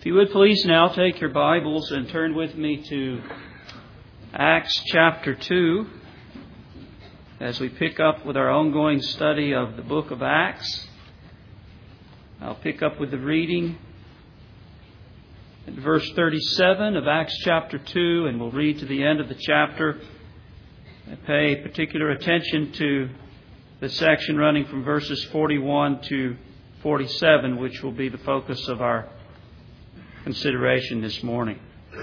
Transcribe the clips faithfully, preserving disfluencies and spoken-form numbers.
If you would please now take your Bibles and turn with me to Acts chapter two as we pick up with our ongoing study of the book of Acts. I'll pick up with the reading at verse thirty-seven of Acts chapter two, and we'll read to the end of the chapter. I pay particular attention to the section running from verses forty-one to forty-seven, which will be the focus of our consideration this morning.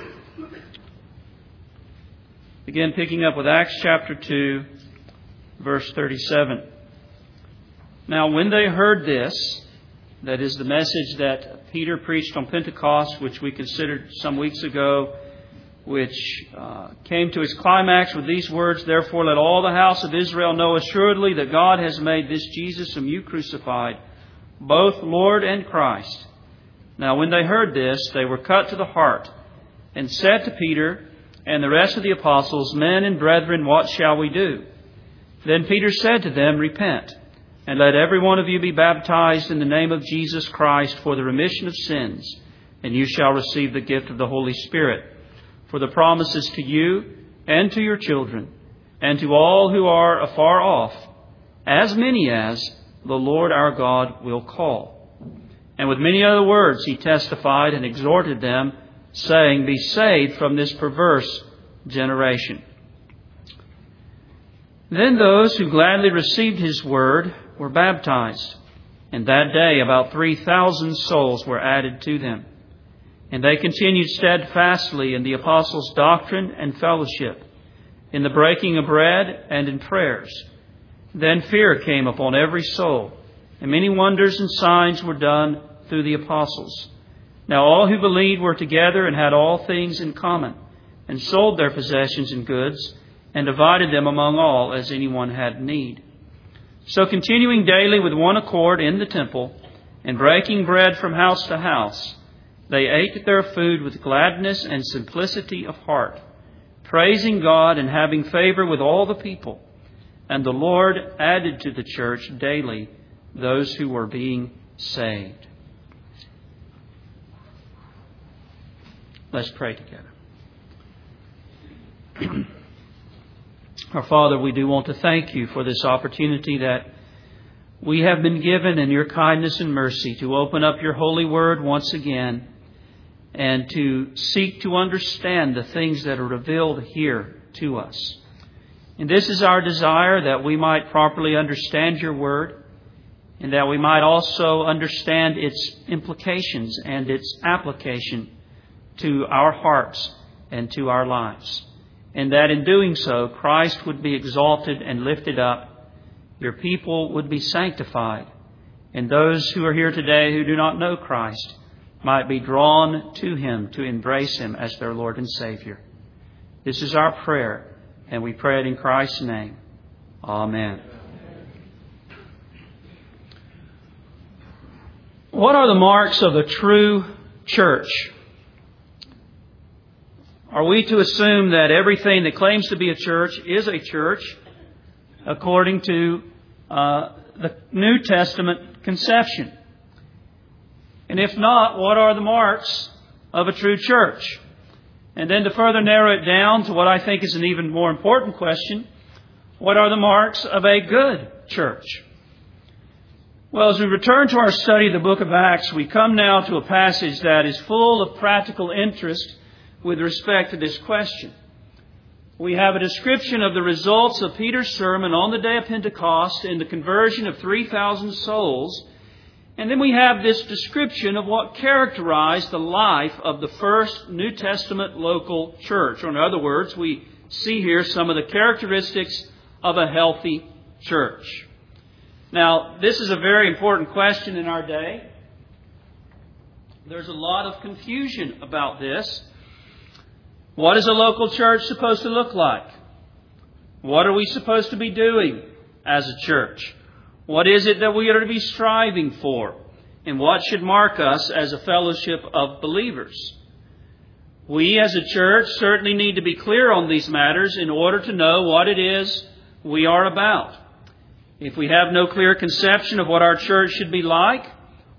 Again, picking up with Acts chapter two, verse thirty-seven. Now, when they heard this, that is the message that Peter preached on Pentecost, which we considered some weeks ago, which uh, came to its climax with these words, "Therefore let all the house of Israel know assuredly that God has made this Jesus whom you crucified, both Lord and Christ." Now when they heard this, they were cut to the heart, and said to Peter and the rest of the apostles, "Men and brethren, what shall we do?" Then Peter said to them, "Repent, and let every one of you be baptized in the name of Jesus Christ for the remission of sins, and you shall receive the gift of the Holy Spirit. For the promise is to you and to your children, and to all who are afar off, as many as the Lord our God will call." And with many other words he testified and exhorted them, saying, "Be saved from this perverse generation." Then those who gladly received his word were baptized, and that day about three thousand souls were added to them. And they continued steadfastly in the apostles' doctrine and fellowship, in the breaking of bread and in prayers. Then fear came upon every soul, and many wonders and signs were done through the apostles. Now all who believed were together and had all things in common, and sold their possessions and goods, and divided them among all as anyone had need. So continuing daily with one accord in the temple, and breaking bread from house to house, they ate their food with gladness and simplicity of heart, praising God and having favor with all the people. And the Lord added to the church daily those who were being saved. Let's pray together. Our Father, we do want to thank you for this opportunity that we have been given in your kindness and mercy to open up your holy word once again and to seek to understand the things that are revealed here to us. And this is our desire, that we might properly understand your word, and that we might also understand its implications and its application to our hearts and to our lives. And that in doing so, Christ would be exalted and lifted up, your people would be sanctified, and those who are here today who do not know Christ might be drawn to him to embrace him as their Lord and Savior. This is our prayer, and we pray it in Christ's name. Amen. What are the marks of a true church? Are we to assume that everything that claims to be a church is a church according to uh, the New Testament conception? And if not, what are the marks of a true church? And then to further narrow it down to what I think is an even more important question, what are the marks of a good church? Well, as we return to our study of the book of Acts, we come now to a passage that is full of practical interest with respect to this question. We have a description of the results of Peter's sermon on the day of Pentecost in the conversion of three thousand souls. And then we have this description of what characterized the life of the first New Testament local church. Or in other words, we see here some of the characteristics of a healthy church. Now, this is a very important question in our day. There's a lot of confusion about this. What is a local church supposed to look like? What are we supposed to be doing as a church? What is it that we are to be striving for? And what should mark us as a fellowship of believers? We as a church certainly need to be clear on these matters in order to know what it is we are about. If we have no clear conception of what our church should be like,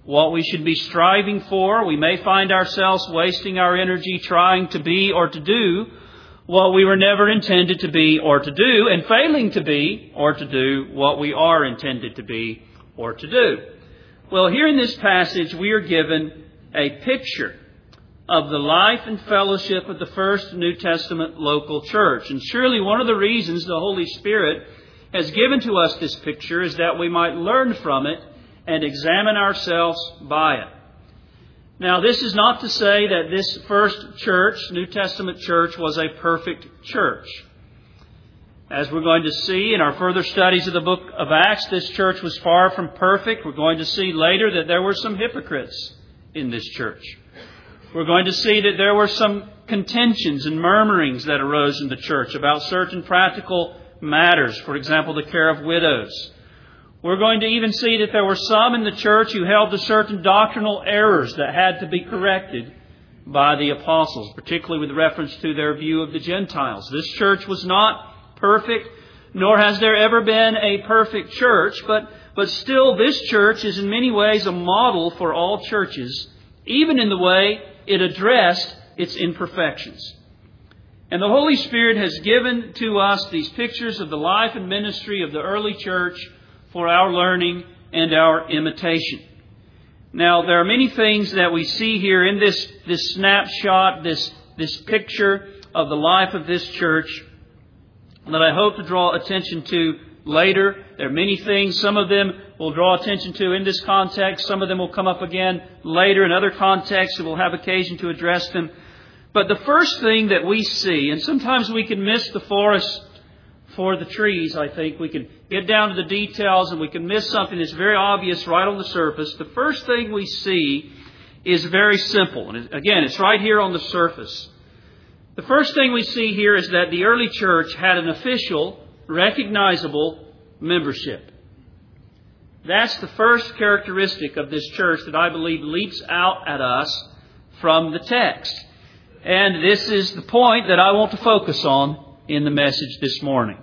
what we should be striving for. We may find ourselves wasting our energy trying to be or to do what we were never intended to be or to do, and failing to be or to do what we are intended to be or to do. Well, here in this passage, we are given a picture of the life and fellowship of the first New Testament local church. And surely one of the reasons the Holy Spirit has given to us this picture is that we might learn from it and examine ourselves by it. Now, this is not to say that this first church, New Testament church, was a perfect church. As we're going to see in our further studies of the book of Acts, this church was far from perfect. We're going to see later that there were some hypocrites in this church. We're going to see that there were some contentions and murmurings that arose in the church about certain practical matters. For example, the care of widows. We're going to even see that there were some in the church who held to certain doctrinal errors that had to be corrected by the apostles, particularly with reference to their view of the Gentiles. This church was not perfect, nor has there ever been a perfect church, but, but still this church is in many ways a model for all churches, even in the way it addressed its imperfections. And the Holy Spirit has given to us these pictures of the life and ministry of the early church for our learning and our imitation. Now, there are many things that we see here in this, this snapshot, this, this picture of the life of this church that I hope to draw attention to later. There are many things. Some of them we'll draw attention to in this context. Some of them will come up again later in other contexts, and we'll have occasion to address them. But the first thing that we see, and sometimes we can miss the forest for the trees, I think. We can get down to the details and we can miss something that's very obvious right on the surface. The first thing we see is very simple. And again, it's right here on the surface. The first thing we see here is that the early church had an official, recognizable membership. That's the first characteristic of this church that I believe leaps out at us from the text. And this is the point that I want to focus on in the message this morning.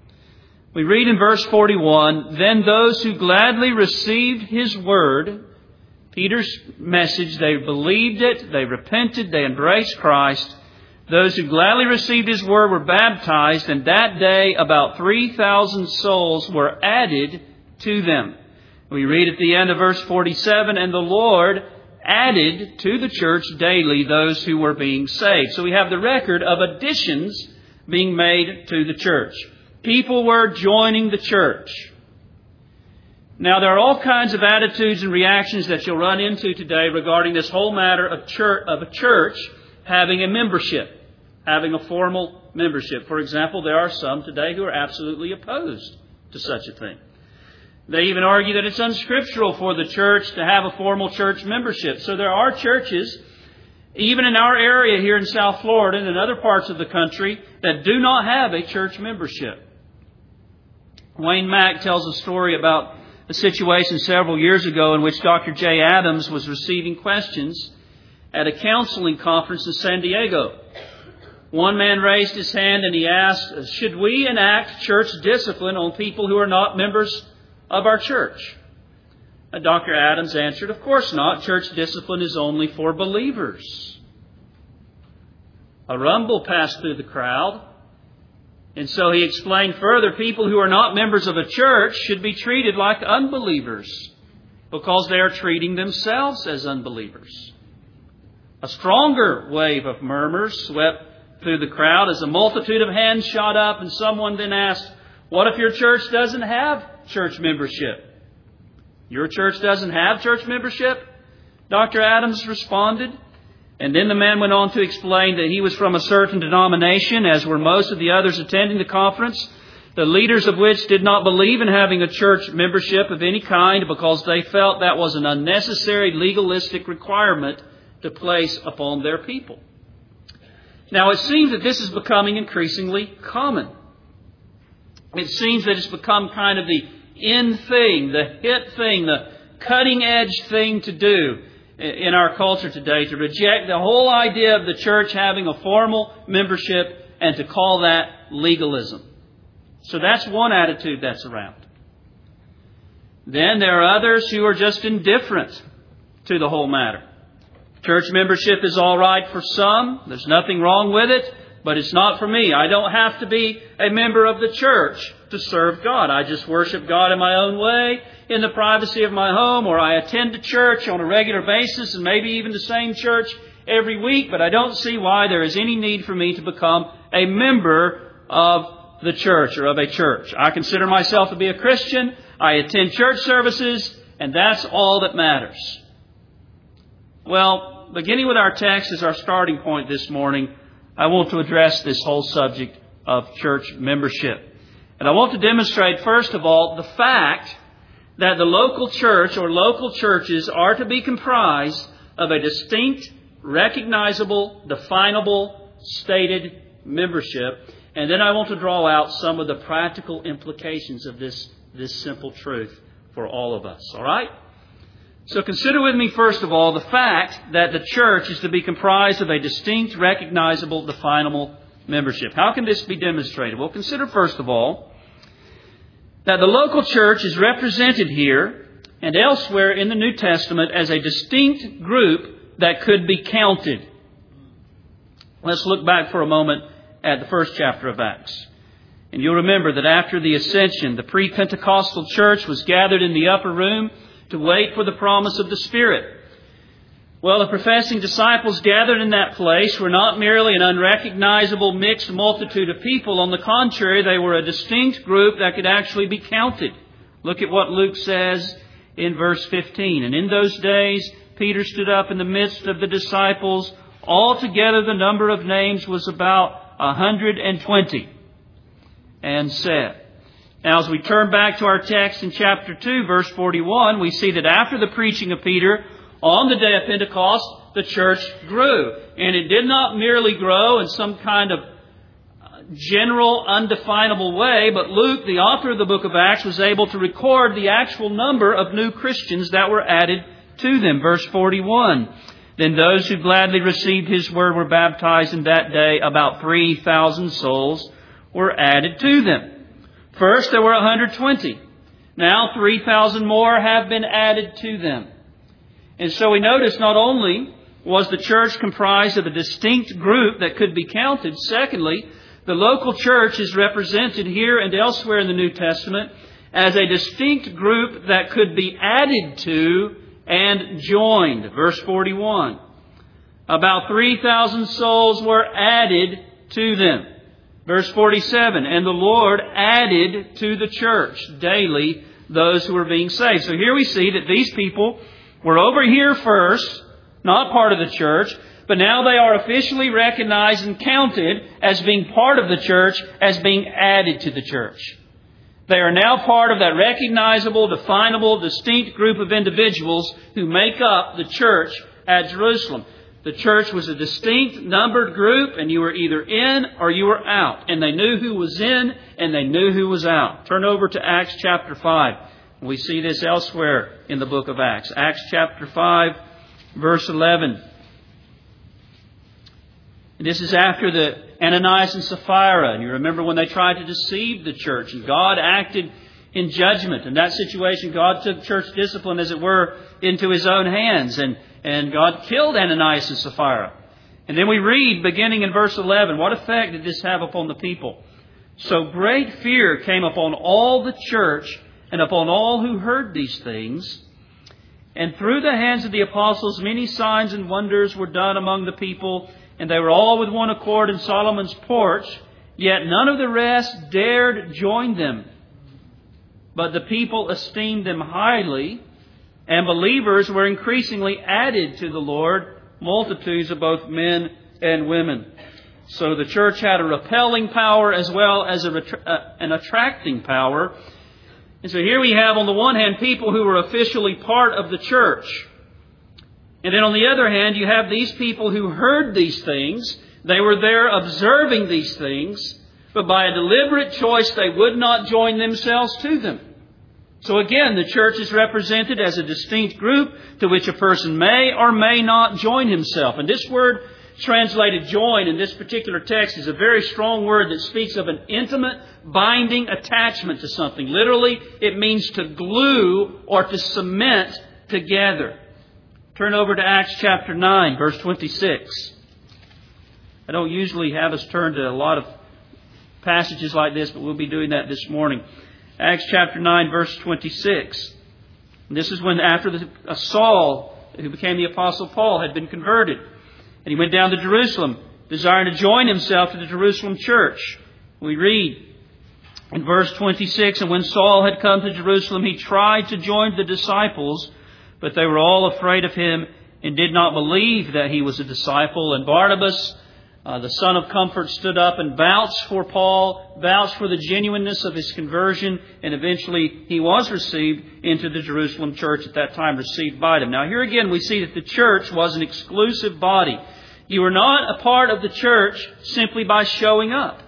We read in verse forty-one, "Then those who gladly received His word," Peter's message, they believed it, they repented, they embraced Christ. Those who gladly received His word were baptized, and that day about three thousand souls were added to them. We read at the end of verse forty-seven, "And the Lord added to the church daily those who were being saved." So we have the record of additions being made to the church. People were joining the church. Now, there are all kinds of attitudes and reactions that you'll run into today regarding this whole matter of church, of a church having a membership, having a formal membership. For example, there are some today who are absolutely opposed to such a thing. They even argue that it's unscriptural for the church to have a formal church membership. So there are churches, even in our area here in South Florida and in other parts of the country, that do not have a church membership. Wayne Mack tells a story about a situation several years ago in which Doctor Jay Adams was receiving questions at a counseling conference in San Diego. One man raised his hand and he asked, "Should we enact church discipline on people who are not members of our church?" And Doctor Adams answered, "Of course not. Church discipline is only for believers." A rumble passed through the crowd. And so he explained further, people who are not members of a church should be treated like unbelievers because they are treating themselves as unbelievers. A stronger wave of murmurs swept through the crowd as a multitude of hands shot up, and someone then asked, "What if your church doesn't have church membership?" "Your church doesn't have church membership?" Doctor Adams responded. And then the man went on to explain that he was from a certain denomination, as were most of the others attending the conference, the leaders of which did not believe in having a church membership of any kind because they felt that was an unnecessary legalistic requirement to place upon their people. Now, it seems that this is becoming increasingly common. It seems that it's become kind of the in thing, the hit thing, the cutting edge thing to do in our culture today, to reject the whole idea of the church having a formal membership and to call that legalism. So that's one attitude that's around. Then there are others who are just indifferent to the whole matter. Church membership is all right for some. There's nothing wrong with it, but it's not for me. I don't have to be a member of the church to serve God. I just worship God in my own way, in the privacy of my home, or I attend a church on a regular basis and maybe even the same church every week, but I don't see why there is any need for me to become a member of the church or of a church. I consider myself to be a Christian. I attend church services, and that's all that matters. Well, beginning with our text as our starting point this morning, I want to address this whole subject of church membership. And I want to demonstrate, first of all, the fact that the local church or local churches are to be comprised of a distinct, recognizable, definable, stated membership. And then I want to draw out some of the practical implications of this, this simple truth for all of us. All right? So consider with me, first of all, the fact that the church is to be comprised of a distinct, recognizable, definable membership. How can this be demonstrated? Well, consider, first of all, that the local church is represented here and elsewhere in the New Testament as a distinct group that could be counted. Let's look back for a moment at the first chapter of Acts. And you'll remember that after the ascension, the pre-Pentecostal church was gathered in the upper room to wait for the promise of the Spirit. Well, the professing disciples gathered in that place were not merely an unrecognizable mixed multitude of people. On the contrary, they were a distinct group that could actually be counted. Look at what Luke says in verse fifteen. And in those days, Peter stood up in the midst of the disciples. Altogether, the number of names was about a hundred and twenty, and said. Now, as we turn back to our text in chapter two, verse forty-one, we see that after the preaching of Peter, on the day of Pentecost, the church grew. And it did not merely grow in some kind of general, undefinable way, but Luke, the author of the book of Acts, was able to record the actual number of new Christians that were added to them. Verse forty-one, then those who gladly received His word were baptized, in that day about three thousand souls were added to them. First, there were one hundred twenty. Now, three thousand more have been added to them. And so we notice not only was the church comprised of a distinct group that could be counted, secondly, the local church is represented here and elsewhere in the New Testament as a distinct group that could be added to and joined. Verse forty-one. About three thousand souls were added to them. Verse forty-seven. And the Lord added to the church daily those who were being saved. So here we see that these people were over here first, not part of the church, but now they are officially recognized and counted as being part of the church, as being added to the church. They are now part of that recognizable, definable, distinct group of individuals who make up the church at Jerusalem. The church was a distinct, numbered group, and you were either in or you were out. And they knew who was in and they knew who was out. Turn over to Acts chapter five. We see this elsewhere in the book of Acts. Acts chapter five, verse eleven. This is after the Ananias and Sapphira. And you remember when they tried to deceive the church, and God acted in judgment. In that situation, God took church discipline, as it were, into His own hands. And, and God killed Ananias and Sapphira. And then we read, beginning in verse eleven, what effect did this have upon the people? So great fear came upon all the church and upon all who heard these things. And through the hands of the apostles, many signs and wonders were done among the people. And they were all with one accord in Solomon's porch. Yet none of the rest dared join them. But the people esteemed them highly. And believers were increasingly added to the Lord, multitudes of both men and women. So the church had a repelling power as well as a, uh, an attracting power. And so here we have, on the one hand, people who were officially part of the church. And then on the other hand, you have these people who heard these things. They were there observing these things, but by a deliberate choice, they would not join themselves to them. So again, the church is represented as a distinct group to which a person may or may not join himself. And this word translated join in this particular text is a very strong word that speaks of an intimate, binding attachment to something. Literally, it means to glue or to cement together. Turn over to Acts chapter nine, verse twenty-six. I don't usually have us turn to a lot of passages like this, but we'll be doing that this morning. Acts chapter nine, verse twenty-six. And this is when after the, uh, Saul, who became the Apostle Paul, had been converted. And he went down to Jerusalem, desiring to join himself to the Jerusalem church. We read in verse twenty-six, And when Saul had come to Jerusalem, he tried to join the disciples, but they were all afraid of him and did not believe that he was a disciple. And Barnabas, Uh, the son of comfort, stood up and vouched for Paul, vouched for the genuineness of his conversion, and eventually he was received into the Jerusalem church at that time, received by them. Now here again we see that the church was an exclusive body. You were not a part of the church simply by showing up.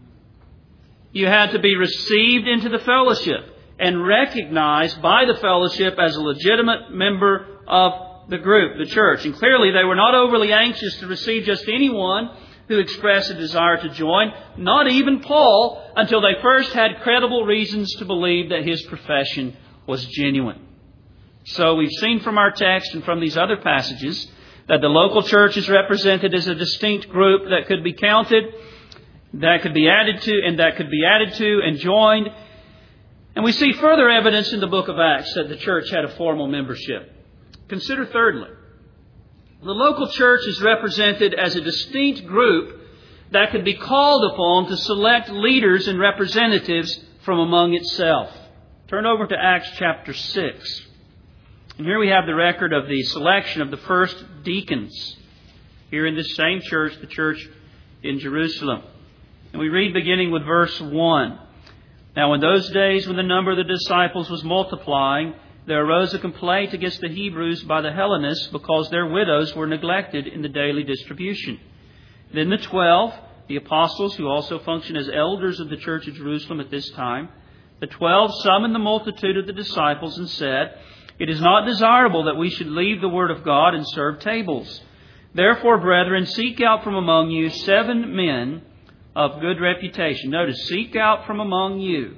You had to be received into the fellowship and recognized by the fellowship as a legitimate member of the group, the church. And clearly they were not overly anxious to receive just anyone who expressed a desire to join, not even Paul, until they first had credible reasons to believe that his profession was genuine. So we've seen from our text and from these other passages that the local church is represented as a distinct group that could be counted, that could be added to, and that could be added to and joined. And we see further evidence in the book of Acts that the church had a formal membership. Consider thirdly, the local church is represented as a distinct group that could be called upon to select leaders and representatives from among itself. Turn over to Acts chapter six. And here we have the record of the selection of the first deacons here in this same church, the church in Jerusalem. And we read beginning with verse one. Now in those days when the number of the disciples was multiplying, there arose a complaint against the Hebrews by the Hellenists because their widows were neglected in the daily distribution. Then the twelve, the apostles who also function as elders of the church of Jerusalem at this time, the twelve summoned the multitude of the disciples and said, It is not desirable that we should leave the word of God and serve tables. Therefore, brethren, seek out from among you seven men of good reputation. Notice, seek out from among you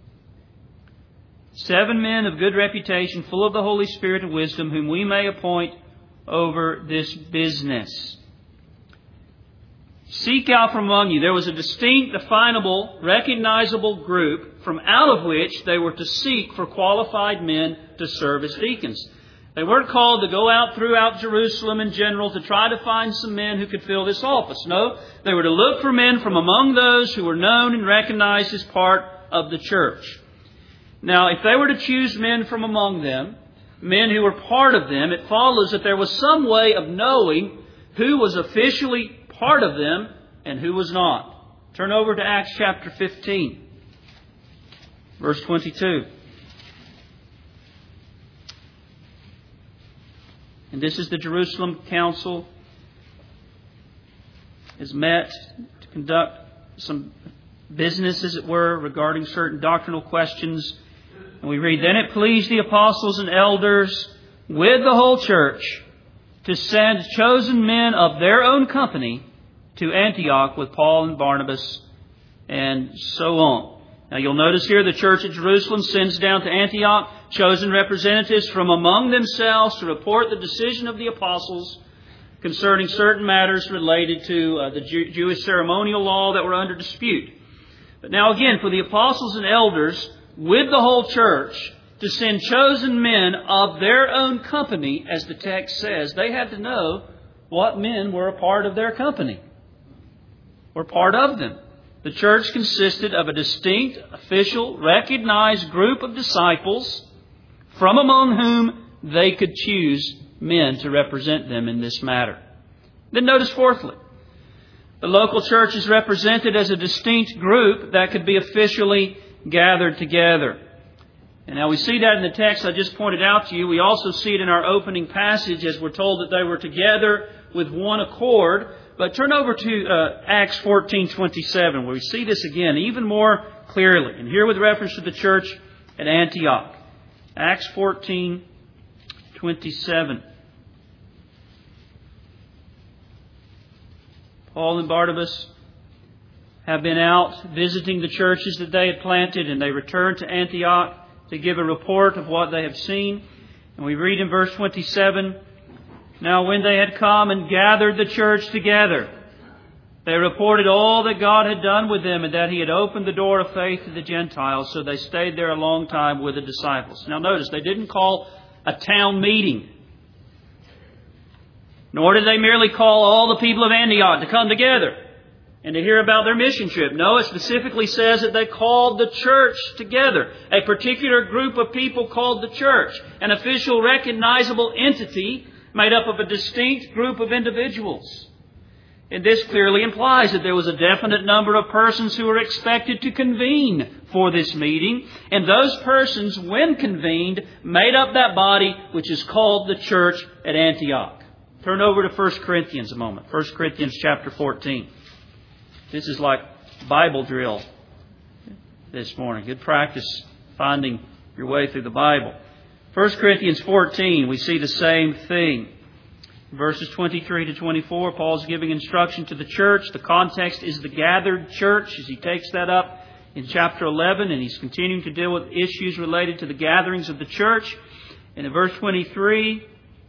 Seven men of good reputation, full of the Holy Spirit and wisdom, whom we may appoint over this business. Seek out from among you. There was a distinct, definable, recognizable group from out of which they were to seek for qualified men to serve as deacons. They weren't called to go out throughout Jerusalem in general to try to find some men who could fill this office. No, they were to look for men from among those who were known and recognized as part of the church. Now, if they were to choose men from among them, men who were part of them, it follows that there was some way of knowing who was officially part of them and who was not. Turn over to Acts chapter fifteen, verse twenty-two. And this is the Jerusalem Council is met to conduct some business, as it were, regarding certain doctrinal questions. And we read, Then it pleased the apostles and elders with the whole church to send chosen men of their own company to Antioch with Paul and Barnabas, and so on. Now you'll notice here the church at Jerusalem sends down to Antioch chosen representatives from among themselves to report the decision of the apostles concerning certain matters related to uh, the Jew- Jewish ceremonial law that were under dispute. But now again, for the apostles and elders with the whole church to send chosen men of their own company, as the text says, they had to know what men were a part of their company, were part of them. The church consisted of a distinct, official, recognized group of disciples from among whom they could choose men to represent them in this matter. Then notice fourthly, the local church is represented as a distinct group that could be officially gathered together. And now we see that in the text I just pointed out to you. We also see it in our opening passage as we're told that they were together with one accord. But turn over to uh, Acts fourteen twenty-seven, where we see this again even more clearly. And here with reference to the church at Antioch. Acts fourteen twenty-seven. Paul and Barnabas have been out visiting the churches that they had planted, and they returned to Antioch to give a report of what they have seen. And we read in verse twenty-seven, Now when they had come and gathered the church together, they reported all that God had done with them and that He had opened the door of faith to the Gentiles. So they stayed there a long time with the disciples. Now notice, they didn't call a town meeting. Nor did they merely call all the people of Antioch to come together and to hear about their mission trip. No, it specifically says that they called the church together. A particular group of people called the church. An official, recognizable entity made up of a distinct group of individuals. And this clearly implies that there was a definite number of persons who were expected to convene for this meeting. And those persons, when convened, made up that body which is called the church at Antioch. Turn over to First Corinthians a moment. First Corinthians chapter fourteen. This is like Bible drill this morning. Good practice finding your way through the Bible. First Corinthians fourteen, we see the same thing. Verses twenty-three to twenty-four, Paul's giving instruction to the church. The context is the gathered church as he takes that up in chapter eleven, and he's continuing to deal with issues related to the gatherings of the church. And in verse twenty-three,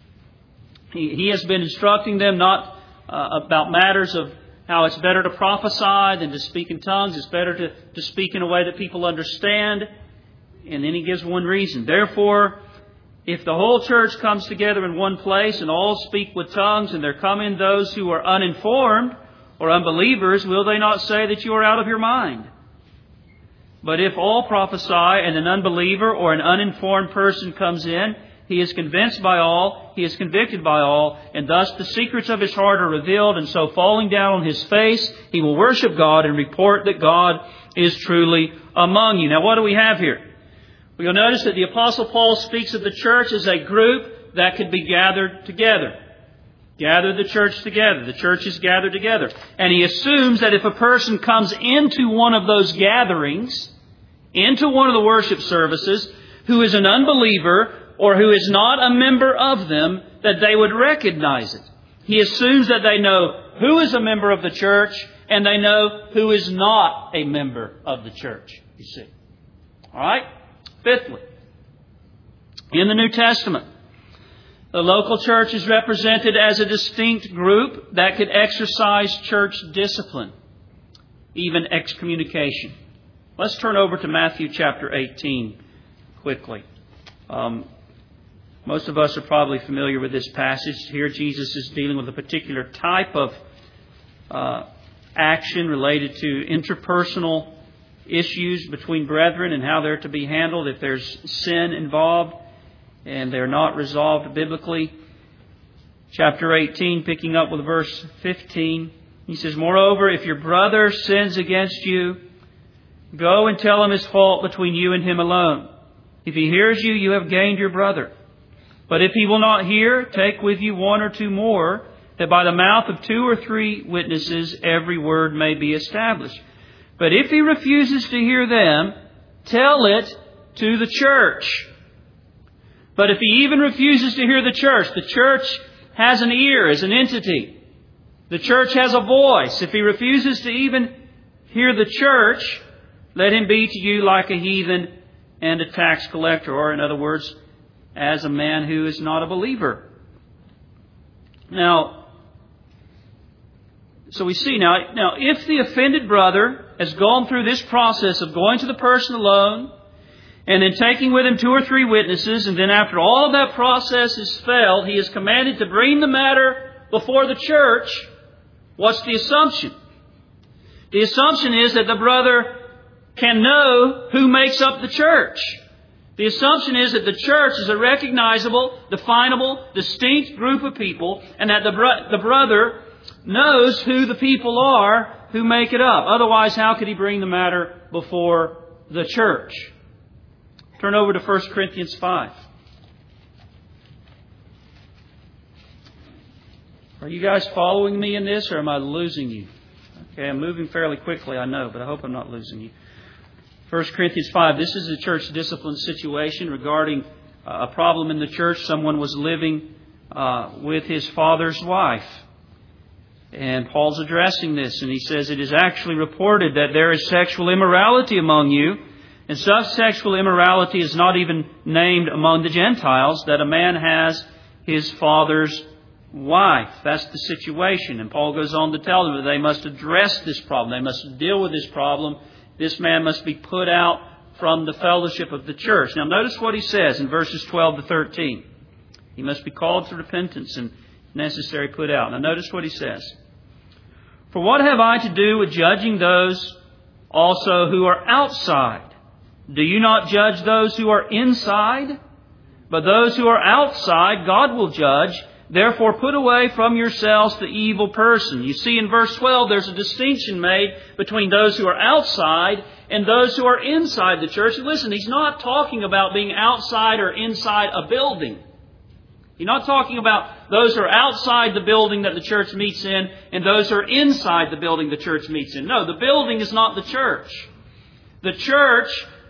he, he has been instructing them not uh, about matters of how it's better to prophesy than to speak in tongues. It's better to, to speak in a way that people understand. And then he gives one reason. Therefore, if the whole church comes together in one place and all speak with tongues, and there come in those who are uninformed or unbelievers, will they not say that you are out of your mind? But if all prophesy and an unbeliever or an uninformed person comes in, he is convinced by all, he is convicted by all, and thus the secrets of his heart are revealed, and so falling down on his face, he will worship God and report that God is truly among you. Now what do we have here? Well, you'll notice that the Apostle Paul speaks of the church as a group that could be gathered together. Gather the church together. The church is gathered together. And he assumes that if a person comes into one of those gatherings, into one of the worship services, who is an unbeliever or who is not a member of them, that they would recognize it. He assumes that they know who is a member of the church and they know who is not a member of the church, you see. All right? Fifthly, in the New Testament, the local church is represented as a distinct group that could exercise church discipline, even excommunication. Let's turn over to Matthew chapter eighteen quickly. Um, most of us are probably familiar with this passage. Here Jesus is dealing with a particular type of uh, action related to interpersonal issues between brethren and how they're to be handled if there's sin involved and they're not resolved biblically. Chapter eighteen, picking up with verse fifteen, he says, "Moreover, if your brother sins against you, go and tell him his fault between you and him alone. If he hears you, you have gained your brother. But if he will not hear, take with you one or two more, that by the mouth of two or three witnesses every word may be established. But if he refuses to hear them, tell it to the church." But if he even refuses to hear the church, the church has an ear as an entity. The church has a voice. If he refuses to even hear the church, let him be to you like a heathen and a tax collector, or in other words, as a man who is not a believer. Now, so we see now, now if the offended brother has gone through this process of going to the person alone and then taking with him two or three witnesses, and then after all of that process has failed, he is commanded to bring the matter before the church, what's the assumption? The assumption is that the brother can know who makes up the church. The assumption is that the church is a recognizable, definable, distinct group of people, and that the, bro- the brother knows who the people are who make it up. Otherwise, how could he bring the matter before the church? Turn over to First Corinthians five. Are you guys following me in this, or am I losing you? Okay, I'm moving fairly quickly, I know, but I hope I'm not losing you. First Corinthians five, this is a church discipline situation regarding a problem in the church. Someone was living uh, with his father's wife. And Paul's addressing this, and he says, "It is actually reported that there is sexual immorality among you, and such sexual immorality is not even named among the Gentiles, that a man has his father's wife. That's the situation. And Paul goes on to tell them that they must address this problem. They must deal with this problem. This man must be put out from the fellowship of the church. Now notice what he says in verses twelve to thirteen. He must be called to repentance and necessary put out. Now notice what he says. For what have I to do with judging those also who are outside? Do you not judge those who are inside? But those who are outside, God will judge. Therefore, put away from yourselves the evil person. You see in verse twelve, there's a distinction made between those who are outside and those who are inside the church. And listen, he's not talking about being outside or inside a building. He's not talking about those who are outside the building that the church meets in and those who are inside the building the church meets in. No, the building is not the church. The church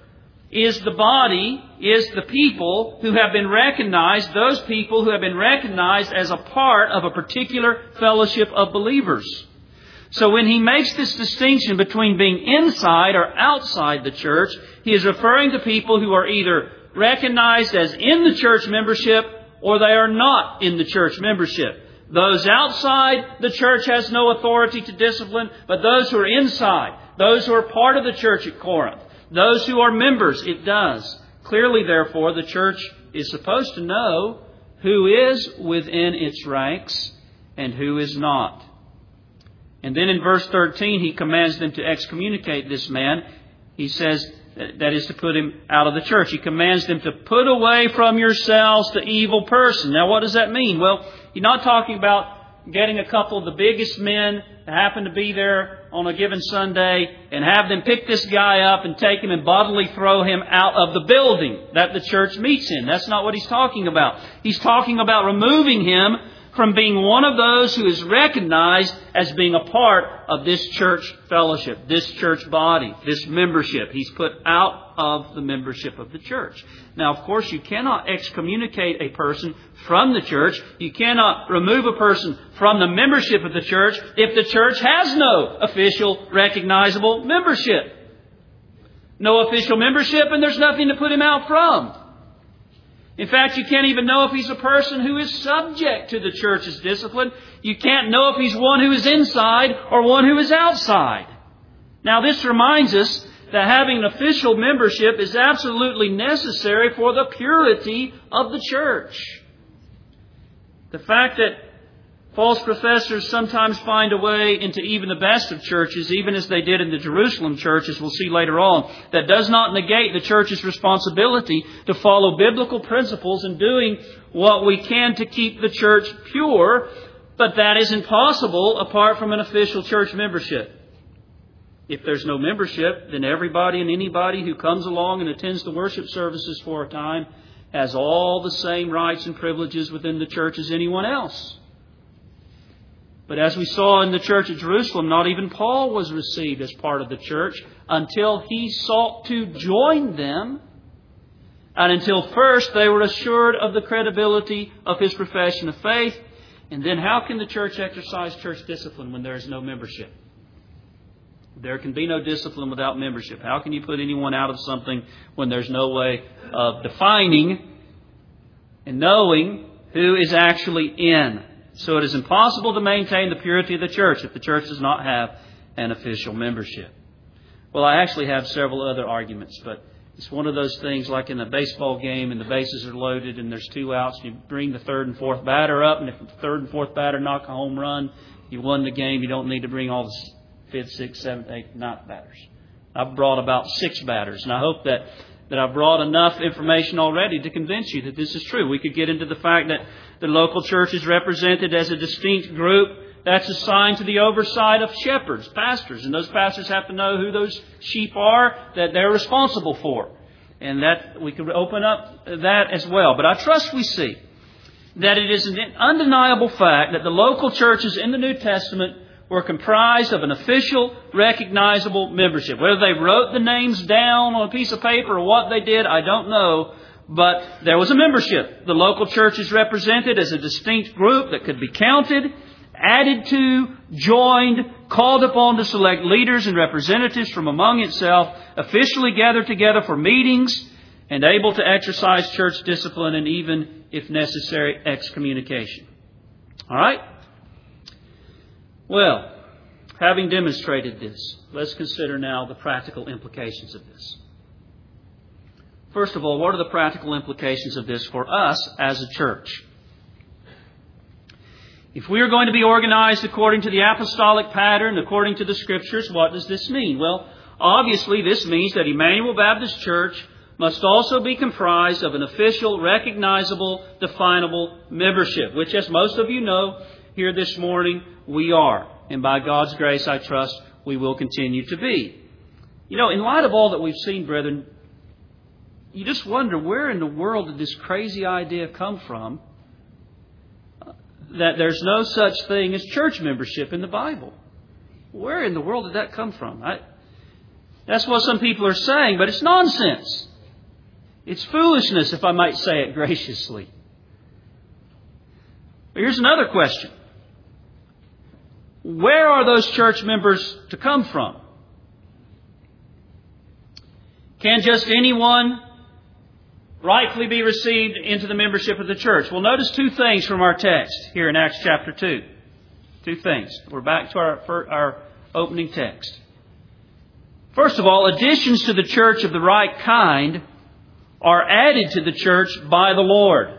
is the body, is the people who have been recognized, those people who have been recognized as a part of a particular fellowship of believers. So when he makes this distinction between being inside or outside the church, he is referring to people who are either recognized as in the church membership or they are not in the church membership. Those outside the church has no authority to discipline, but those who are inside, those who are part of the church at Corinth, those who are members, it does. Clearly, therefore, the church is supposed to know who is within its ranks and who is not. And then in verse thirteen, he commands them to excommunicate this man. He says, that is to put him out of the church. He commands them to put away from yourselves the evil person. Now, what does that mean? Well, he's not talking about getting a couple of the biggest men that happen to be there on a given Sunday and have them pick this guy up and take him and bodily throw him out of the building that the church meets in. That's not what he's talking about. He's talking about removing him from being one of those who is recognized as being a part of this church fellowship, this church body, this membership. He's put out of the membership of the church. Now, of course, you cannot excommunicate a person from the church. You cannot remove a person from the membership of the church if the church has no official, recognizable membership. No official membership, and there's nothing to put him out from. In fact, you can't even know if he's a person who is subject to the church's discipline. You can't know if he's one who is inside or one who is outside. Now, this reminds us that having an official membership is absolutely necessary for the purity of the church. The fact that false professors sometimes find a way into even the best of churches, even as they did in the Jerusalem church, as we'll see later on, that does not negate the church's responsibility to follow biblical principles and doing what we can to keep the church pure, but that is impossible apart from an official church membership. If there's no membership, then everybody and anybody who comes along and attends the worship services for a time has all the same rights and privileges within the church as anyone else. But as we saw in the church at Jerusalem, not even Paul was received as part of the church until he sought to join them, and until first they were assured of the credibility of his profession of faith. And then how can the church exercise church discipline when there is no membership? There can be no discipline without membership. How can you put anyone out of something when there's no way of defining and knowing who is actually in? So it is impossible to maintain the purity of the church if the church does not have an official membership. Well, I actually have several other arguments, but it's one of those things like in a baseball game and the bases are loaded and there's two outs. You bring the third and fourth batter up, and if the third and fourth batter knock a home run, you won the game. You don't need to bring all the fifth, sixth, seventh, eighth, ninth batters. I've brought about six batters, and I hope that, that I've brought enough information already to convince you that this is true. We could get into the fact that the local church is represented as a distinct group that's assigned to the oversight of shepherds, pastors, and those pastors have to know who those sheep are that they're responsible for. And that we could open up that as well. But I trust we see that it is an undeniable fact that the local churches in the New Testament were comprised of an official, recognizable membership. Whether they wrote the names down on a piece of paper or what they did, I don't know. But there was a membership. The local church is represented as a distinct group that could be counted, added to, joined, called upon to select leaders and representatives from among itself, officially gathered together for meetings, and able to exercise church discipline and even, if necessary, excommunication. All right? Well, having demonstrated this, let's consider now the practical implications of this. First of all, what are the practical implications of this for us as a church? If we are going to be organized according to the apostolic pattern, according to the Scriptures, what does this mean? Well, obviously this means that Emmanuel Baptist Church must also be comprised of an official, recognizable, definable membership, which, as most of you know here this morning, we are. And by God's grace, I trust, we will continue to be. You know, in light of all that we've seen, brethren, you just wonder, where in the world did this crazy idea come from that there's no such thing as church membership in the Bible? Where in the world did that come from? I, that's what some people are saying, but it's nonsense. It's foolishness, if I might say it graciously. But here's another question. Where are those church members to come from? Can just anyone rightfully be received into the membership of the church? Well, notice two things from our text here in Acts chapter two. Two things. We're back to our, our opening text. First of all, additions to the church of the right kind are added to the church by the Lord.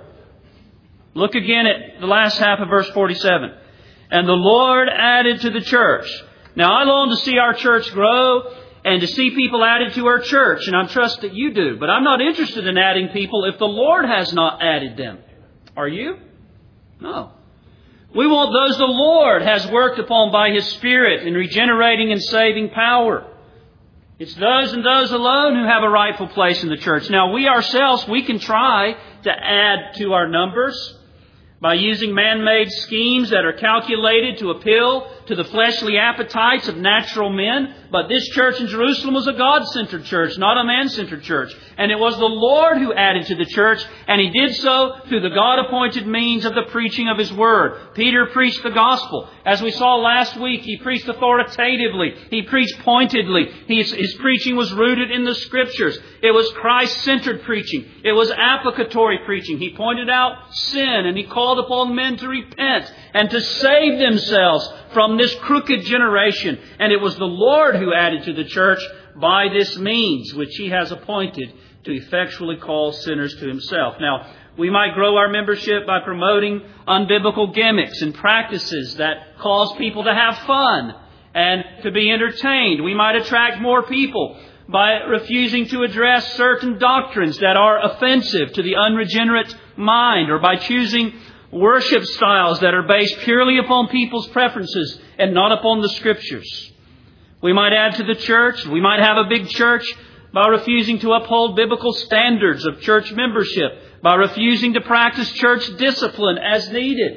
Look again at the last half of verse forty-seven. And the Lord added to the church. Now, I long to see our church grow and to see people added to our church. And I trust that you do. But I'm not interested in adding people if the Lord has not added them. Are you? No. We want those the Lord has worked upon by His Spirit in regenerating and saving power. It's those and those alone who have a rightful place in the church. Now, we ourselves, we can try to add to our numbers by using man-made schemes that are calculated to appeal to the fleshly appetites of natural men. But this church in Jerusalem was a God-centered church, not a man-centered church. And it was the Lord who added to the church, and He did so through the God-appointed means of the preaching of His Word. Peter preached the gospel. As we saw last week, he preached authoritatively. He preached pointedly. His, his preaching was rooted in the Scriptures. It was Christ-centered preaching. It was applicatory preaching. He pointed out sin, and He called upon men to repent and to save themselves from this crooked generation. And it was the Lord who added to the church by this means, which He has appointed to effectually call sinners to Himself. Now, we might grow our membership by promoting unbiblical gimmicks and practices that cause people to have fun and to be entertained. We might attract more people by refusing to address certain doctrines that are offensive to the unregenerate mind, or by choosing worship styles that are based purely upon people's preferences and not upon the Scriptures. We might add to the church. We might have a big church by refusing to uphold biblical standards of church membership, by refusing to practice church discipline as needed.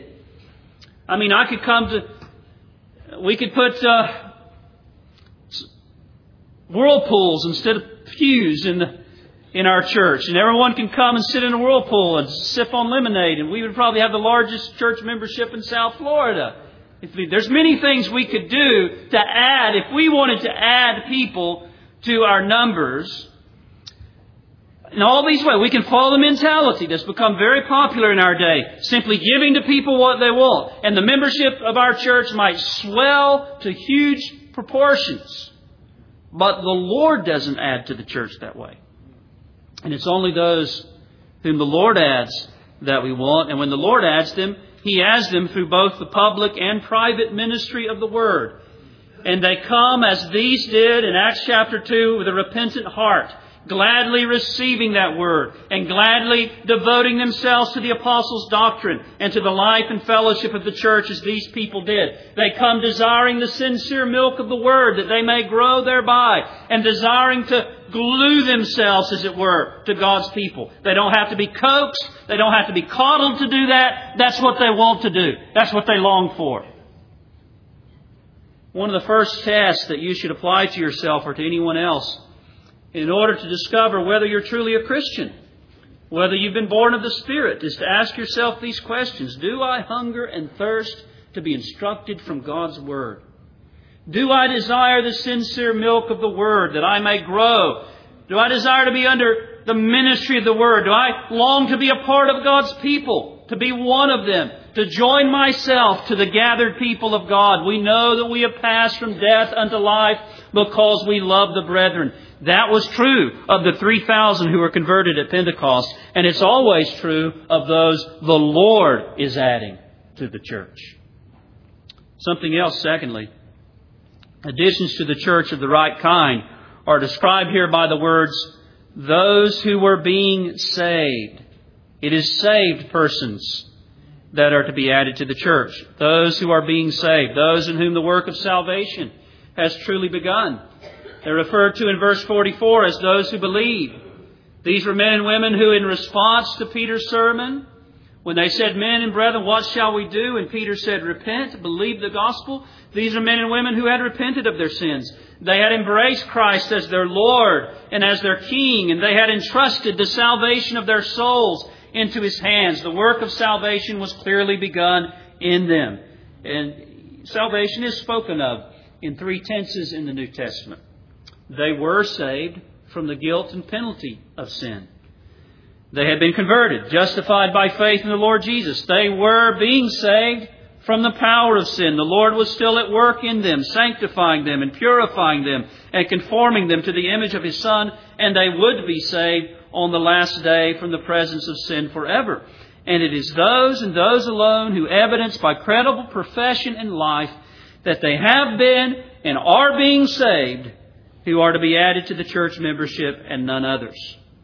I mean, I could come to... We could put uh, whirlpools instead of pews in the, in our church. And everyone can come and sit in a whirlpool and sip on lemonade. And we would probably have the largest church membership in South Florida. If we, there's many things we could do to add, if we wanted to add people to our numbers. In all these ways, we can follow the mentality that's become very popular in our day. Simply giving to people what they want. And the membership of our church might swell to huge proportions. But the Lord doesn't add to the church that way. And it's only those whom the Lord adds that we want. And when the Lord adds them, He adds them through both the public and private ministry of the Word. And they come as these did in Acts chapter two with a repentant heart, gladly receiving that Word and gladly devoting themselves to the apostles' doctrine and to the life and fellowship of the church as these people did. They come desiring the sincere milk of the Word that they may grow thereby, and desiring to glue themselves, as it were, to God's people. They don't have to be coaxed. They don't have to be coddled to do that. That's what they want to do. That's what they long for. One of the first tests that you should apply to yourself or to anyone else in order to discover whether you're truly a Christian, whether you've been born of the Spirit, is to ask yourself these questions. Do I hunger and thirst to be instructed from God's Word? Do I desire the sincere milk of the Word that I may grow? Do I desire to be under the ministry of the Word? Do I long to be a part of God's people, to be one of them, to join myself to the gathered people of God. We know that we have passed from death unto life because we love the brethren. That was true of the three thousand who were converted at Pentecost. And it's always true of those the Lord is adding to the church. Something else, secondly. Additions to the church of the right kind are described here by the words, those who were being saved. It is saved persons that are to be added to the church. Those who are being saved. Those in whom the work of salvation has truly begun. They're referred to in verse forty-four as those who believe. These were men and women who, in response to Peter's sermon, when they said, men and brethren, what shall we do? And Peter said, repent, believe the gospel. These are men and women who had repented of their sins. They had embraced Christ as their Lord and as their King, and they had entrusted the salvation of their souls into His hands. The work of salvation was clearly begun in them. And salvation is spoken of in three tenses in the New Testament. They were saved from the guilt and penalty of sin. They had been converted, justified by faith in the Lord Jesus. They were being saved from the power of sin. The Lord was still at work in them, sanctifying them and purifying them and conforming them to the image of His Son. And they would be saved on the last day from the presence of sin forever. And it is those and those alone who evidence by credible profession in life that they have been and are being saved who are to be added to the church membership and none others.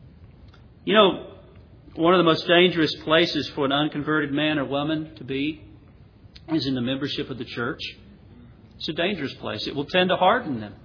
You know, one of the most dangerous places for an unconverted man or woman to be is in the membership of the church. It's a dangerous place. It will tend to harden them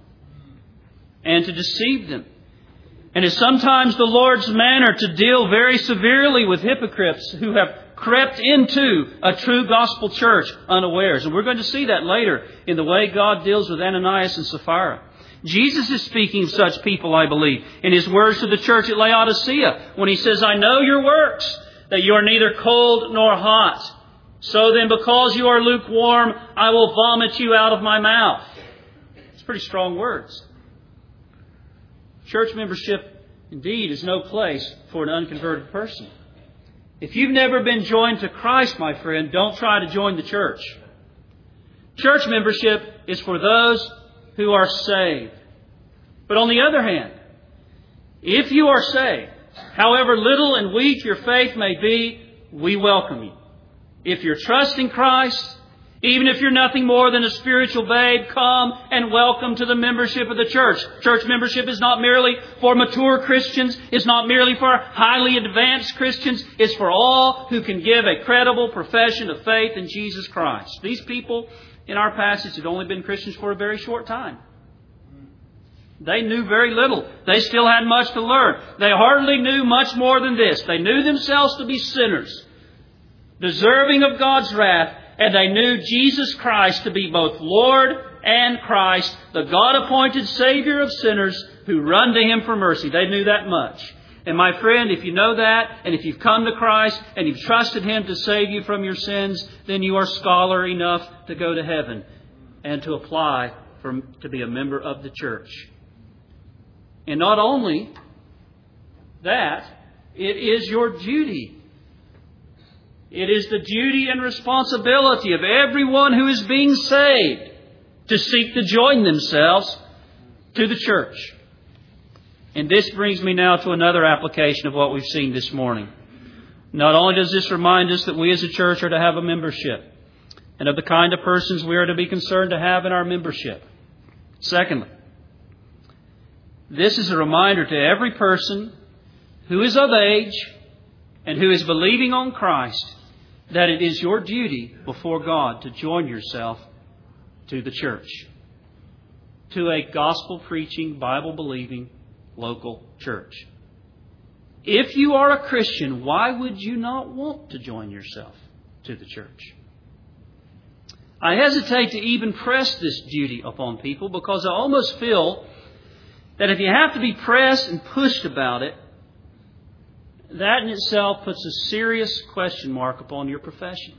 and to deceive them. And it's sometimes the Lord's manner to deal very severely with hypocrites who have crept into a true gospel church unawares. And we're going to see that later in the way God deals with Ananias and Sapphira. Jesus is speaking of such people, I believe, in His words to the church at Laodicea when He says, I know your works, that you are neither cold nor hot. So then, because you are lukewarm, I will vomit you out of my mouth. It's pretty strong words. Church membership, indeed, is no place for an unconverted person. If you've never been joined to Christ, my friend, don't try to join the church. Church membership is for those who are saved. But on the other hand, if you are saved, however little and weak your faith may be, we welcome you. If you're trusting Christ, even if you're nothing more than a spiritual babe, come and welcome to the membership of the church. Church membership is not merely for mature Christians. It's not merely for highly advanced Christians. It's for all who can give a credible profession of faith in Jesus Christ. These people in our passage had only been Christians for a very short time. They knew very little. They still had much to learn. They hardly knew much more than this. They knew themselves to be sinners, deserving of God's wrath, and they knew Jesus Christ to be both Lord and Christ, the God-appointed Savior of sinners who run to Him for mercy. They knew that much. And my friend, if you know that, and if you've come to Christ, and you've trusted Him to save you from your sins, then you are scholar enough to go to heaven and to apply for, to be a member of the church. And not only that, it is your duty. It is the duty and responsibility of everyone who is being saved to seek to join themselves to the church. And this brings me now to another application of what we've seen this morning. Not only does this remind us that we as a church are to have a membership and of the kind of persons we are to be concerned to have in our membership. Secondly, this is a reminder to every person who is of age and who is believing on Christ that it is your duty before God to join yourself to the church, to a gospel-preaching, Bible-believing local church. If you are a Christian, why would you not want to join yourself to the church? I hesitate to even press this duty upon people because I almost feel that if you have to be pressed and pushed about it, that in itself puts a serious question mark upon your profession.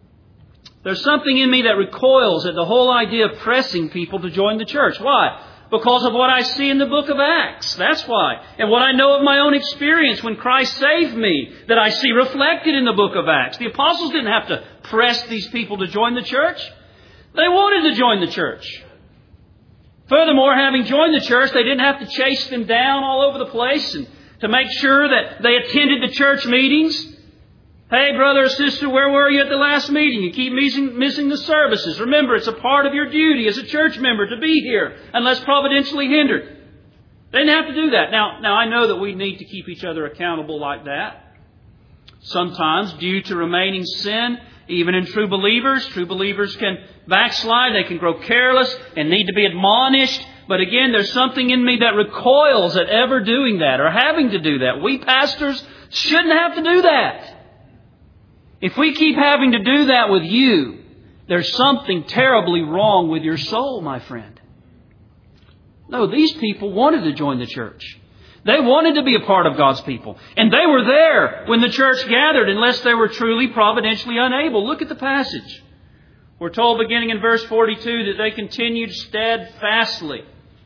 There's something in me that recoils at the whole idea of pressing people to join the church. Why? Because of what I see in the book of Acts. That's why. And what I know of my own experience when Christ saved me, that I see reflected in the book of Acts. The apostles didn't have to press these people to join the church. They wanted to join the church. Furthermore, having joined the church, they didn't have to chase them down all over the place and to make sure that they attended the church meetings. Hey, brother or sister, where were you at the last meeting? You keep missing, missing the services. Remember, it's a part of your duty as a church member to be here unless providentially hindered. They didn't have to do that. Now, now I know that we need to keep each other accountable like that. Sometimes, due to remaining sin, even in true believers, true believers can backslide. They can grow careless and need to be admonished. But again, there's something in me that recoils at ever doing that or having to do that. We pastors shouldn't have to do that. If we keep having to do that with you, there's something terribly wrong with your soul, my friend. No, these people wanted to join the church. They wanted to be a part of God's people. And they were there when the church gathered, unless they were truly providentially unable. Look at the passage. We're told beginning in verse forty-two that they continued steadfastly.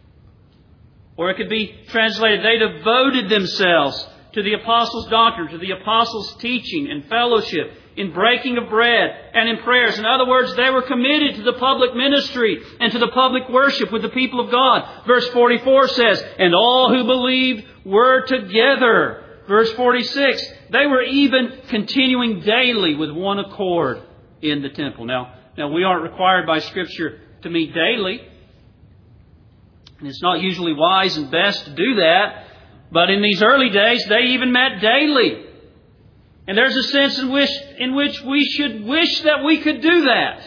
Or it could be translated, they devoted themselves to the apostles' doctrine, to the apostles' teaching and fellowship, in breaking of bread and in prayers. In other words, they were committed to the public ministry and to the public worship with the people of God. Verse forty-four says, and all who believed were together. Verse forty-six, they were even continuing daily with one accord in the temple. Now, now we aren't required by Scripture to meet daily. And it's not usually wise and best to do that. But in these early days, they even met daily. And there's a sense in which, in which we should wish that we could do that.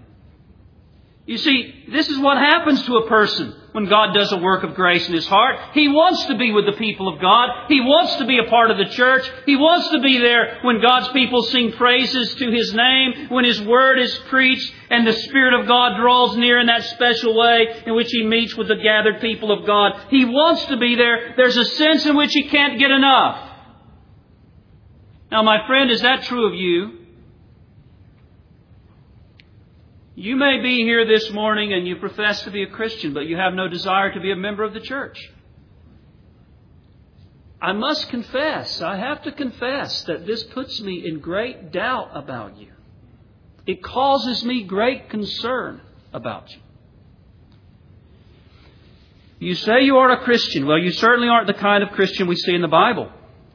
You see, this is what happens to a person when God does a work of grace in his heart. He wants to be with the people of God. He wants to be a part of the church. He wants to be there when God's people sing praises to His name, when His Word is preached, and the Spirit of God draws near in that special way in which He meets with the gathered people of God. He wants to be there. There's a sense in which He can't get enough. Now, my friend, is that true of you? You may be here this morning and you profess to be a Christian, but you have no desire to be a member of the church. I must confess, I have to confess that this puts me in great doubt about you. It causes me great concern about you. You say you are a Christian. Well, you certainly aren't the kind of Christian we see in the Bible.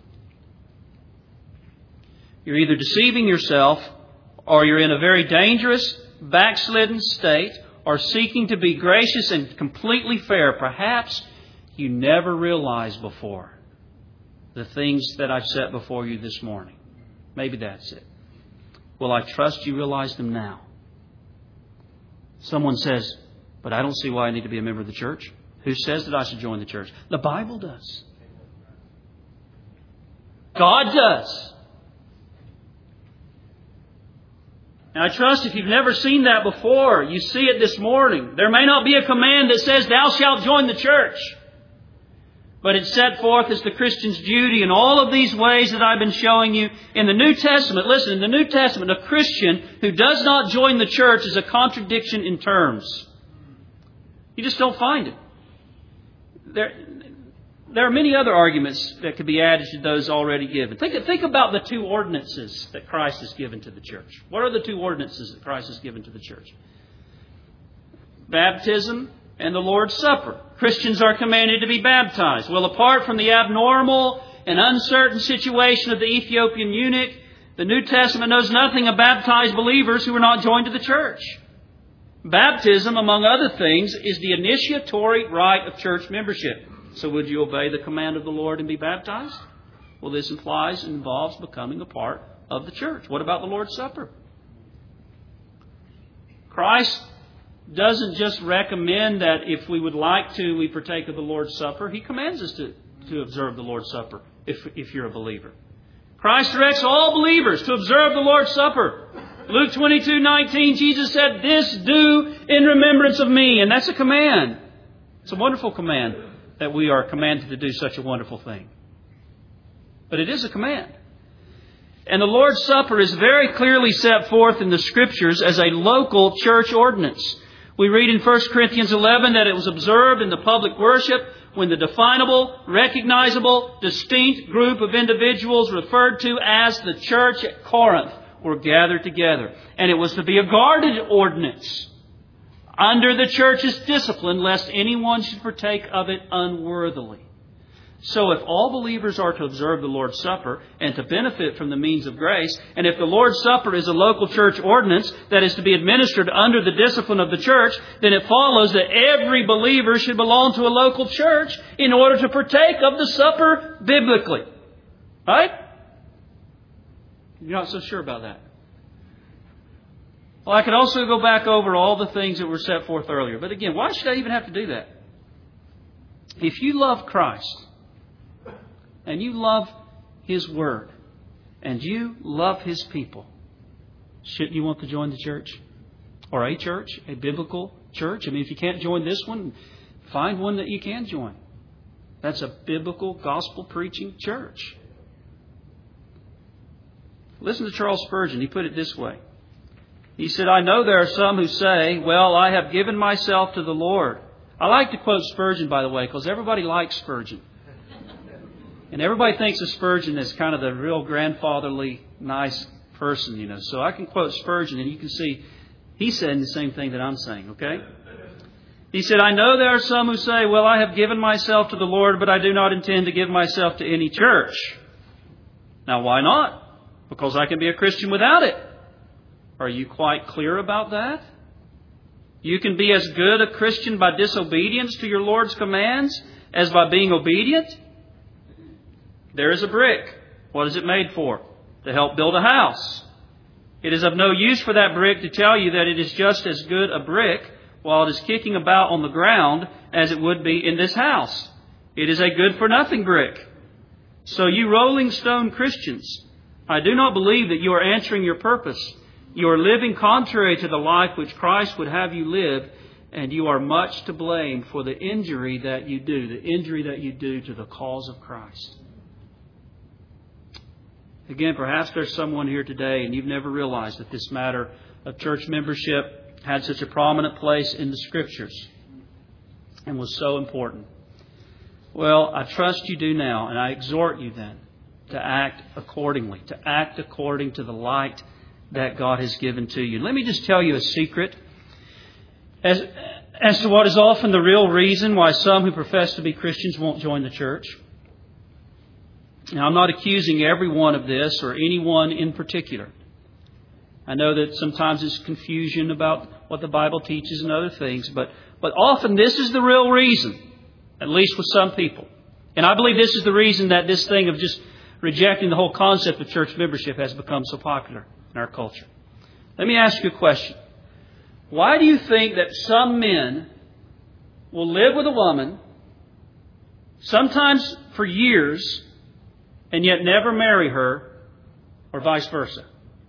You're either deceiving yourself, or you're in a very dangerous, backslidden state, or seeking to be gracious and completely fair. Perhaps you never realized before the things that I've set before you this morning. Maybe that's it. Well, I trust you realize them now. Someone says, but I don't see why I need to be a member of the church. Who says that I should join the church? The Bible does. God does. And I trust if you've never seen that before, you see it this morning. There may not be a command that says, thou shalt join the church. But it's set forth as the Christian's duty in all of these ways that I've been showing you. In the New Testament, listen, in the New Testament, a Christian who does not join the church is a contradiction in terms. You just don't find it. There, there are many other arguments that could be added to those already given. Think, think about the two ordinances that Christ has given to the church. What are the two ordinances that Christ has given to the church? Baptism and the Lord's Supper. Christians are commanded to be baptized. Well, apart from the abnormal and uncertain situation of the Ethiopian eunuch, the New Testament knows nothing of baptized believers who are not joined to the church. Baptism, among other things, is the initiatory rite of church membership. So would you obey the command of the Lord and be baptized? Well, this implies and involves becoming a part of the church. What about the Lord's Supper? Christ doesn't just recommend that if we would like to, we partake of the Lord's Supper. He commands us to, to observe the Lord's Supper if, if you're a believer. Christ directs all believers to observe the Lord's Supper. Luke twenty-two nineteen, Jesus said, this do in remembrance of me. And that's a command. It's a wonderful command that we are commanded to do such a wonderful thing. But it is a command. And the Lord's Supper is very clearly set forth in the Scriptures as a local church ordinance. We read in First Corinthians eleven that it was observed in the public worship when the definable, recognizable, distinct group of individuals referred to as the church at Corinth were gathered together. And it was to be a guarded ordinance under the church's discipline, lest anyone should partake of it unworthily. So if all believers are to observe the Lord's Supper and to benefit from the means of grace, and if the Lord's Supper is a local church ordinance that is to be administered under the discipline of the church, then it follows that every believer should belong to a local church in order to partake of the supper biblically. Right? You're not so sure about that. Well, I could also go back over all the things that were set forth earlier. But again, why should I even have to do that? If you love Christ, and you love His Word, and you love His people, shouldn't you want to join the church? Or a church, a biblical church? I mean, if you can't join this one, find one that you can join. That's a biblical, gospel-preaching church. Listen to Charles Spurgeon. He put it this way. He said, I know there are some who say, well, I have given myself to the Lord. I like to quote Spurgeon, by the way, because everybody likes Spurgeon. And everybody thinks of Spurgeon as kind of the real grandfatherly, nice person, you know. So I can quote Spurgeon, and you can see he's saying the same thing that I'm saying, okay? He said, I know there are some who say, well, I have given myself to the Lord, but I do not intend to give myself to any church. Now, why not? Because I can be a Christian without it. Are you quite clear about that? You can be as good a Christian by disobedience to your Lord's commands as by being obedient? There is a brick. What is it made for? To help build a house. It is of no use for that brick to tell you that it is just as good a brick while it is kicking about on the ground as it would be in this house. It is a good-for-nothing brick. So you Rolling Stone Christians, I do not believe that you are answering your purpose. You are living contrary to the life which Christ would have you live, and you are much to blame for the injury that you do, the injury that you do to the cause of Christ. Again, perhaps there's someone here today and you've never realized that this matter of church membership had such a prominent place in the Scriptures and was so important. Well, I trust you do now, and I exhort you then to act accordingly, to act according to the light that God has given to you. Let me just tell you a secret as, as to what is often the real reason why some who profess to be Christians won't join the church. Now, I'm not accusing everyone of this or anyone in particular. I know that sometimes there's confusion about what the Bible teaches and other things, but, but often this is the real reason, at least with some people. And I believe this is the reason that this thing of just rejecting the whole concept of church membership has become so popular in our culture. Let me ask you a question. Why do you think that some men will live with a woman, sometimes for years, and yet never marry her, or vice versa?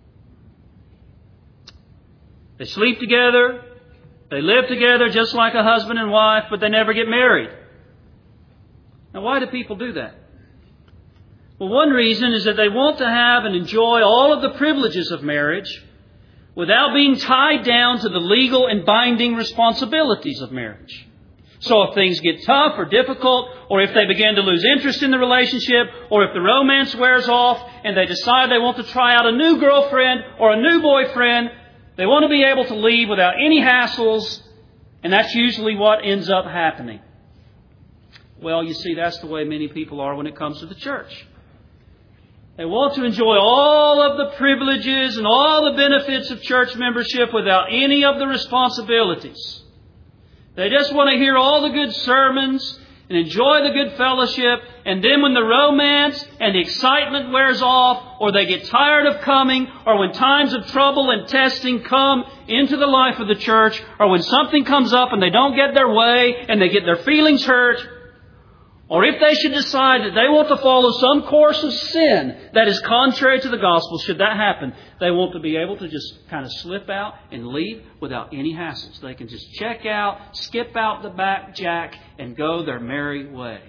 They sleep together, they live together just like a husband and wife, but they never get married. Now, why do people do that? Well, one reason is that they want to have and enjoy all of the privileges of marriage without being tied down to the legal and binding responsibilities of marriage. So if things get tough or difficult, or if they begin to lose interest in the relationship, or if the romance wears off and they decide they want to try out a new girlfriend or a new boyfriend, they want to be able to leave without any hassles, and that's usually what ends up happening. Well, you see, that's the way many people are when it comes to the church. They want to enjoy all of the privileges and all the benefits of church membership without any of the responsibilities. They just want to hear all the good sermons and enjoy the good fellowship. And then when the romance and the excitement wears off, or they get tired of coming, or when times of trouble and testing come into the life of the church, or when something comes up and they don't get their way and they get their feelings hurt, or if they should decide that they want to follow some course of sin that is contrary to the gospel, should that happen, they want to be able to just kind of slip out and leave without any hassles. They can just check out, skip out the back jack, and go their merry way.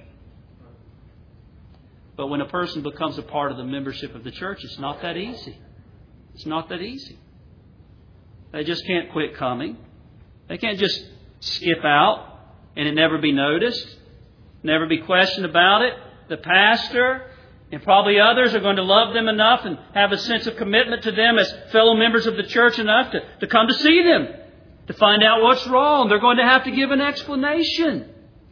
But when a person becomes a part of the membership of the church, it's not that easy. It's not that easy. They just can't quit coming. They can't just skip out and it never be noticed, never be questioned about it. The pastor and probably others are going to love them enough and have a sense of commitment to them as fellow members of the church enough to, to come to see them, to find out what's wrong. They're going to have to give an explanation.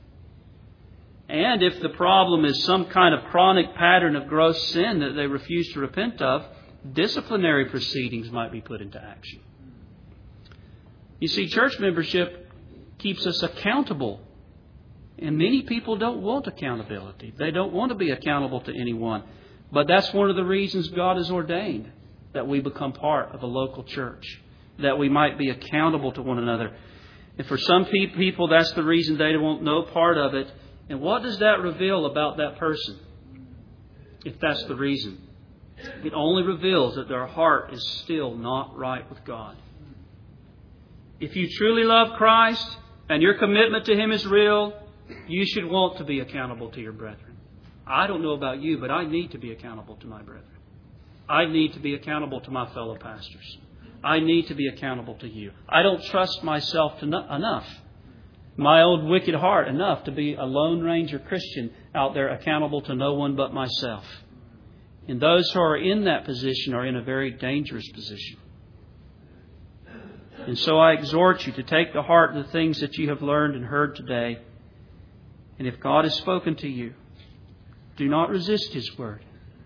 And if the problem is some kind of chronic pattern of gross sin that they refuse to repent of, disciplinary proceedings might be put into action. You see, church membership keeps us accountable. And many people don't want accountability. They don't want to be accountable to anyone. But that's one of the reasons God has ordained that we become part of a local church, that we might be accountable to one another. And for some people, that's the reason they want no part of it. And what does that reveal about that person, if that's the reason? It only reveals that their heart is still not right with God. If you truly love Christ and your commitment to Him is real, you should want to be accountable to your brethren. I don't know about you, but I need to be accountable to my brethren. I need to be accountable to my fellow pastors. I need to be accountable to you. I don't trust myself to no- enough, my old wicked heart enough to be a Lone Ranger Christian out there accountable to no one but myself. And those who are in that position are in a very dangerous position. And so I exhort you to take to heart the things that you have learned and heard today. And if God has spoken to you, do not resist His word,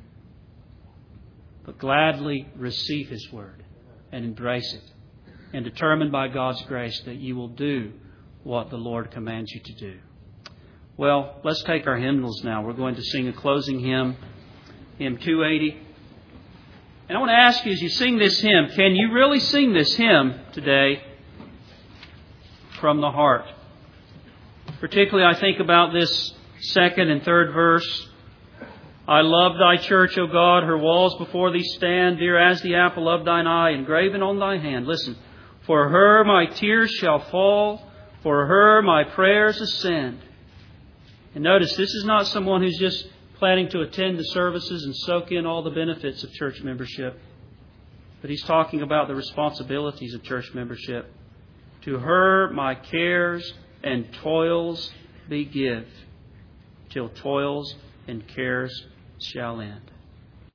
but gladly receive His word and embrace it. And determine by God's grace that you will do what the Lord commands you to do. Well, let's take our hymnals now. We're going to sing a closing hymn, hymn two eighty. And I want to ask you, as you sing this hymn, can you really sing this hymn today from the heart? Particularly, I think about this second and third verse. I love Thy church, O God, her walls before Thee stand, dear as the apple of Thine eye, engraven on Thy hand. Listen, for her my tears shall fall, for her my prayers ascend. And notice, this is not someone who's just planning to attend the services and soak in all the benefits of church membership. But he's talking about the responsibilities of church membership. To her my cares and toils be give, till toils and cares shall end.